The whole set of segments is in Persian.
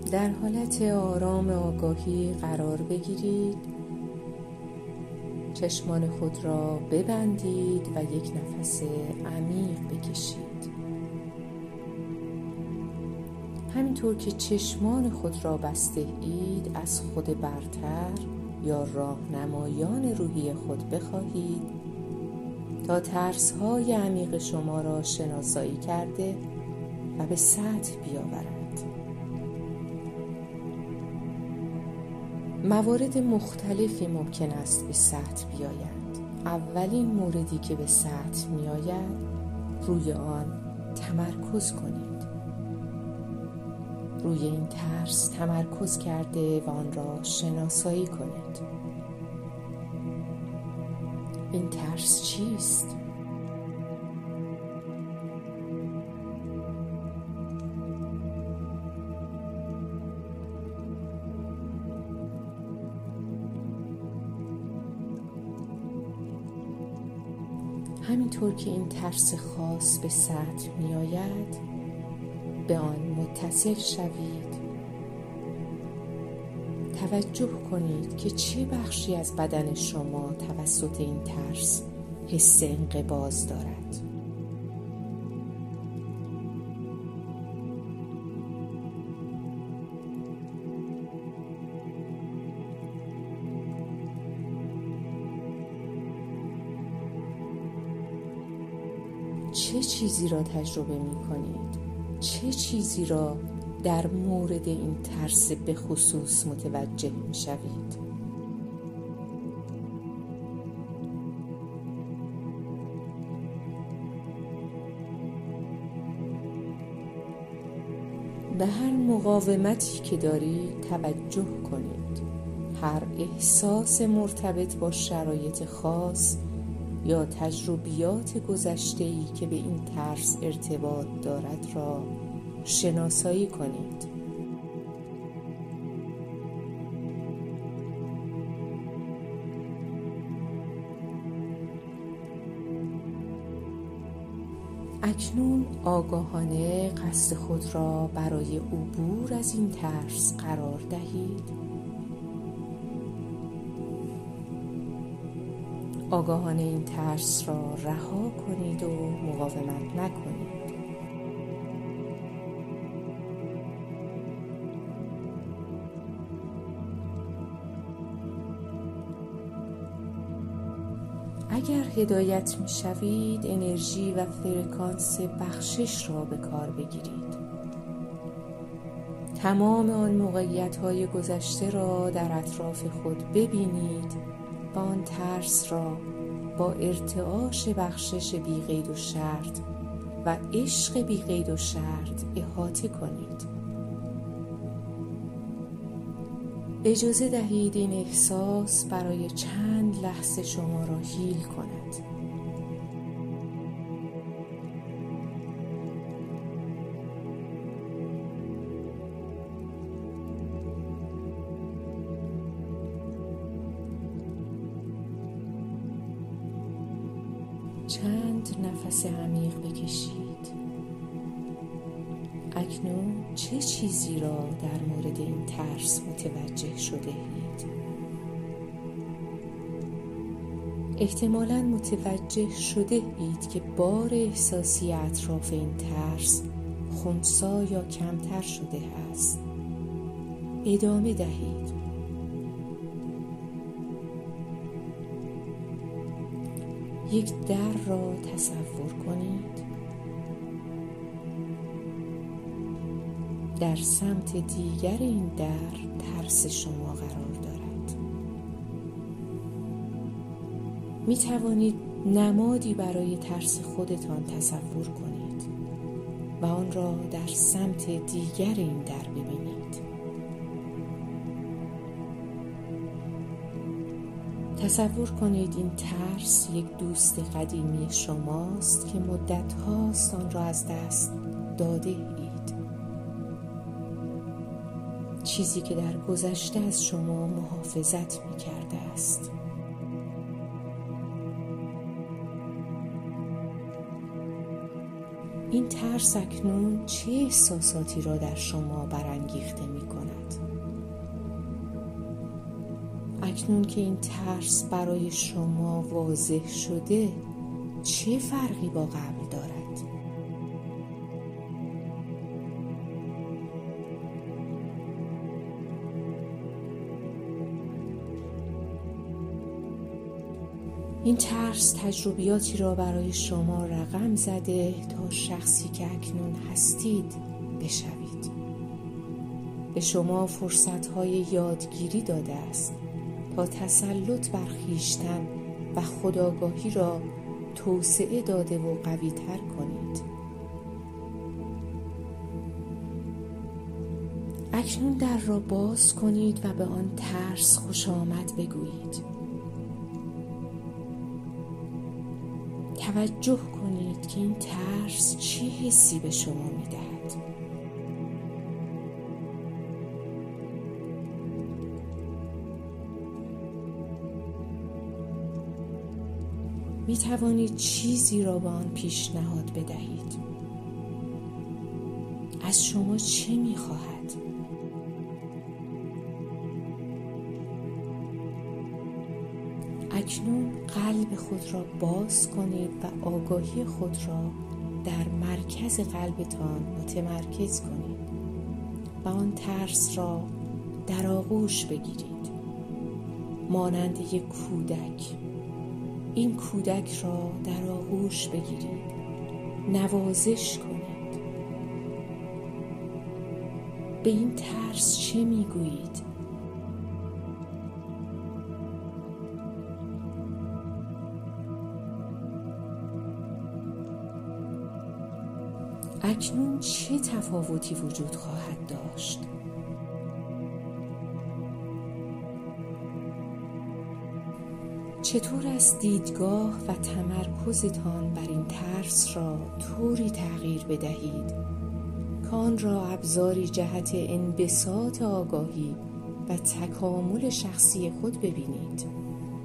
در حالت آرام آگاهی قرار بگیرید. چشمان خود را ببندید و یک نفس عمیق بکشید. همینطور که چشمان خود را بسته اید، از خود برتر یا راهنمایان روحی خود بخواهید تا ترس‌های عمیق شما را شناسایی کرده و به سطح بیاورند. موارد مختلفی ممکن است به سطح بیایند. اولین موردی که به سطح می آید، روی آن تمرکز کنید. روی این ترس تمرکز کرده و آن را شناسایی کنید. این ترس چیست؟ همینطور که این ترس خاص به سطح می آید، به آن متصل شوید. توجه کنید که چه بخشی از بدن شما توسط این ترس حس انقباض دارد. چه چیزی را تجربه می کنید؟ چه چیزی را در مورد این ترس به خصوص متوجه می شوید؟ به هر مقاومتی که دارید توجه کنید. هر احساس مرتبط با شرایط خاص یا تجربیات گذشته‌ای که به این ترس ارتباط دارد را شناسایی کنید. اکنون آگاهانه قصد خود را برای عبور از این ترس قرار دهید. آگاهانه این ترس را رها کنید و مقاومت نکنید. اگر هدایت می شوید، انرژی و فرکانس بخشش را به کار بگیرید. تمام آن موقعیت‌های گذشته را در اطراف خود ببینید و آن ترس را با ارتعاش بخشش بی قید و شرط و عشق بی قید و شرط احاطه کنید. اجازه دهید این احساس برای چند لحظه شما را هیل کند. چند نفس عمیق بکشید. اکنون چه چیزی را در مورد این ترس متوجه شده اید؟ احتمالاً متوجه شده اید که بار احساسی اطراف این ترس خنثی یا کمتر شده است. ادامه دهید. یک در را تصور کنید. در سمت دیگر این در ترس شما قرار دارد. می توانید نمادی برای ترس خودتان تصور کنید و آن را در سمت دیگر این در ببینید. تصور کنید این ترس یک دوست قدیمی شماست که مدت هاست آن را از دست داده اید. چیزی که در گذشته از شما محافظت می کرده است. این ترس اکنون چه احساساتی را در شما برانگیخته می کند؟ اکنون که این ترس برای شما واضح شده، چه فرقی با قبل دارد؟ این ترس تجربیاتی را برای شما رقم زده تا شخصی که اکنون هستید بشوید. به شما فرصت‌های یادگیری داده است تا تسلط بر خویشتن و خودآگاهی را توسعه داده و قوی‌تر کنید. اکنون در را باز کنید و به آن ترس خوش آمد بگویید. توجه کنید که این ترس چه حسی به شما می‌دهد. می توانید چیزی را به آن پیشنهاد بدهید. از شما چه می خواهد؟ اکنون قلب خود را باز کنید و آگاهی خود را در مرکز قلبتان متمرکز کنید و آن ترس را در آغوش بگیرید. مانند یک کودک این کودک را در آغوش بگیرید، نوازش کنید. به این ترس چه میگویید؟ اکنون چه تفاوتی وجود خواهد داشت؟ چطور است دیدگاه و تمرکزتان بر این ترس را طوری تغییر بدهید که آن را ابزاری جهت انبساط آگاهی و تکامل شخصی خود ببینید؟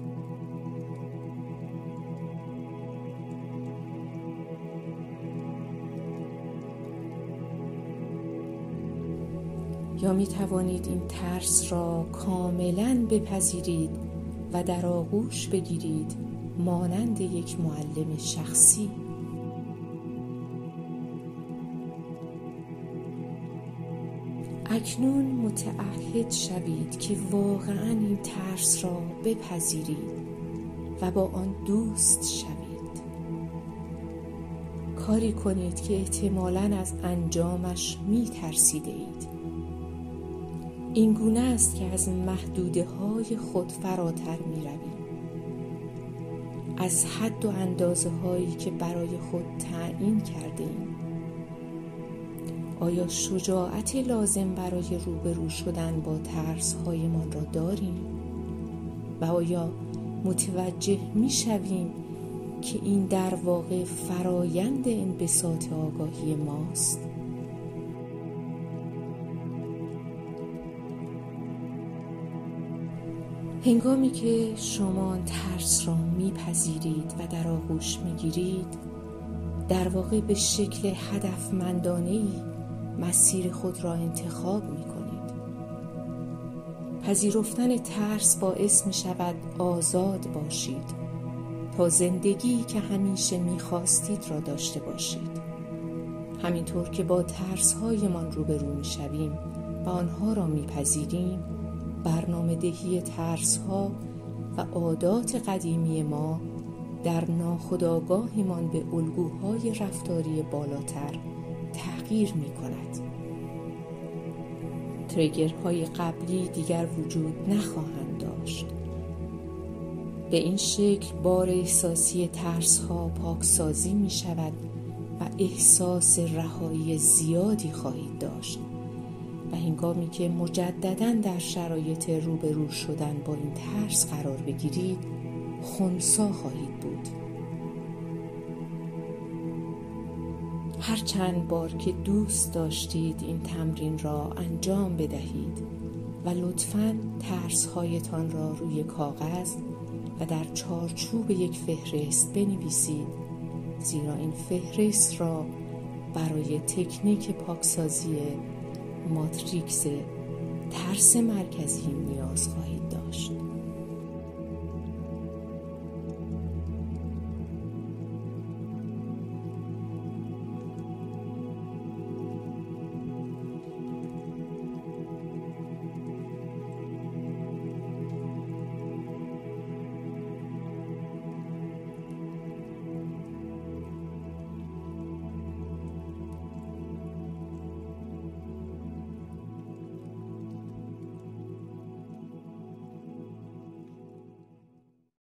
یا می توانید این ترس را کاملاً بپذیرید و در آغوش بگیرید مانند یک معلم شخصی. اکنون متعهد شوید که واقعاً این ترس را بپذیرید و با آن دوست شوید. کاری کنید که احتمالاً از انجامش می ترسیده اید. این گونه است که از محدوده های خود فراتر می روید. از حد و اندازه هایی که برای خود تعیین کرده ایم. آیا شجاعت لازم برای روبرو شدن با ترس هایمان را داریم؟ و آیا متوجه می شویم که این در واقع فرایند انبساط آگاهی ماست؟ هنگامی که شما ترس را میپذیرید و در آغوش میگیرید، در واقع به شکل هدفمندانه‌ای مسیر خود را انتخاب میکنید. پذیرفتن ترس باعث میشود آزاد باشید تا زندگی که همیشه میخواستید را داشته باشید. همینطور که با ترس‌هایمان روبرو میشویم و آنها را میپذیریم، برنامه دهی ترس‌ها و عادات قدیمی ما در ناخودآگاهمان به الگوهای رفتاری بالاتر تغییر می‌کند. تریگرهای قبلی دیگر وجود نخواهند داشت. به این شکل بار احساسی ترس‌ها پاکسازی می‌شود و احساس رهایی زیادی خواهید داشت. و هنگامی که مجدداً در شرایط روبرو شدن با این ترس قرار بگیرید، خنثی خواهید بود. هر چند بار که دوست داشتید این تمرین را انجام بدهید و لطفاً ترس‌هایتان را روی کاغذ و در چارچوب یک فهرست بنویسید، زیرا این فهرست را برای تکنیک پاکسازی ماتریکس ترس مرکزی نیاز خواهید داشت.